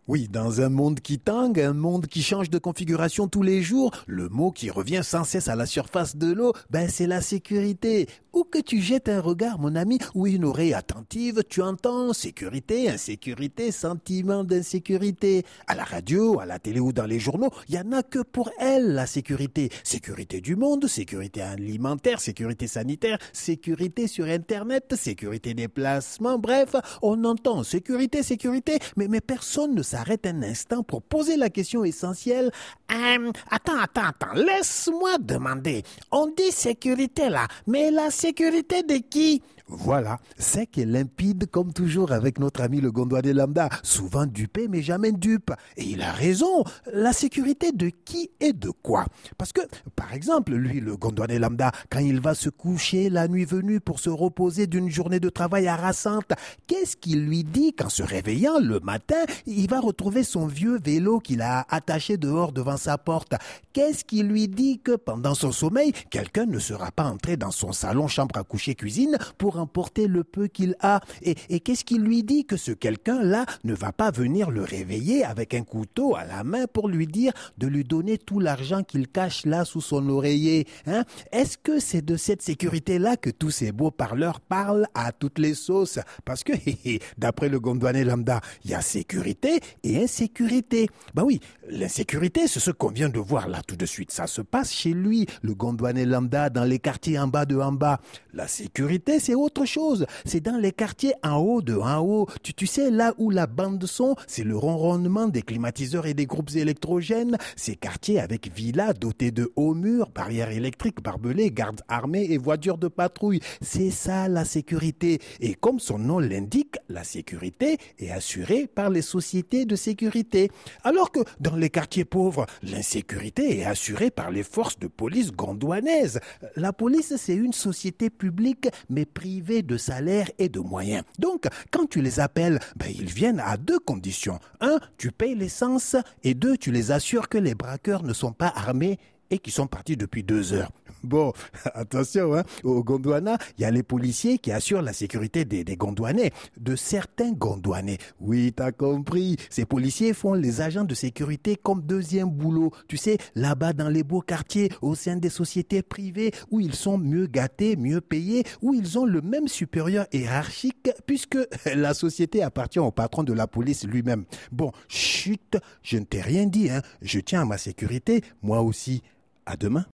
Oui, dans un monde qui tangue, un monde qui change de configuration tous les jours, le mot qui revient sans cesse à la surface de l'eau, c'est la sécurité. Où que tu jettes un regard, mon ami, ou une oreille attentive, tu entends sécurité, insécurité, sentiment d'insécurité. À la radio, à la télé ou dans les journaux, il n'y en a que pour elle, la sécurité. Sécurité du monde, sécurité alimentaire, sécurité sanitaire, sécurité sur Internet, sécurité des placements, bref, on entend sécurité, sécurité, mais personne ne s'arrête un instant pour poser la question essentielle. Attends, laisse-moi demander. On dit sécurité là, mais la sécurité de qui? Voilà, sec et limpide comme toujours avec notre ami le Gondouanais lambda, souvent dupé mais jamais dupe. Et il a raison, la sécurité de qui et de quoi? Parce que, par exemple, lui, le Gondouanais lambda, quand il va se coucher la nuit venue pour se reposer d'une journée de travail harassante, qu'est-ce qu'il lui dit qu'en se réveillant le matin, il va retrouver son vieux vélo qu'il a attaché dehors devant sa porte? Qu'est-ce qui lui dit que pendant son sommeil, quelqu'un ne sera pas entré dans son salon, chambre à coucher, cuisine pour emporter le peu qu'il a? Et qu'est-ce qui lui dit que ce quelqu'un-là ne va pas venir le réveiller avec un couteau à la main pour lui dire de lui donner tout l'argent qu'il cache là sous son oreiller? Est-ce que c'est de cette sécurité-là que tous ces beaux parleurs parlent à toutes les sauces? Parce que, d'après le Gondouanais lambda, il y a sécurité et insécurité. Oui, l'insécurité, c'est ce qu'on vient de voir là tout de suite. Ça se passe chez lui, le Gondouanais lambda, dans les quartiers en bas de en bas. La sécurité, c'est autre chose. C'est dans les quartiers en haut de en haut. Tu sais, là où la bande son, c'est le ronronnement des climatiseurs et des groupes électrogènes. Ces quartiers avec villas dotés de hauts murs, barrières électriques, barbelés, gardes armés et voitures de patrouille. C'est ça la sécurité. Et comme son nom l'indique, la sécurité est assurée par les sociétés de sécurité. Alors que dans les quartiers pauvres, l'insécurité est assurée par les forces de police gondouanaises. La police, c'est une société publique, mais privée de salaire et de moyens. Donc, quand tu les appelles, ils viennent à deux conditions. Un, tu payes l'essence, et deux, tu les assures que les braqueurs ne sont pas armés et qui sont partis depuis 2 heures. Bon, attention, au Gondwana, il y a les policiers qui assurent la sécurité des Gondouanais, de certains Gondouanais. Oui, t'as compris. Ces policiers font les agents de sécurité comme deuxième boulot. Tu sais, là-bas dans les beaux quartiers, au sein des sociétés privées, où ils sont mieux gâtés, mieux payés, où ils ont le même supérieur hiérarchique, puisque la société appartient au patron de la police lui-même. Bon, chut, je ne t'ai rien dit, Je tiens à ma sécurité, moi aussi. À demain.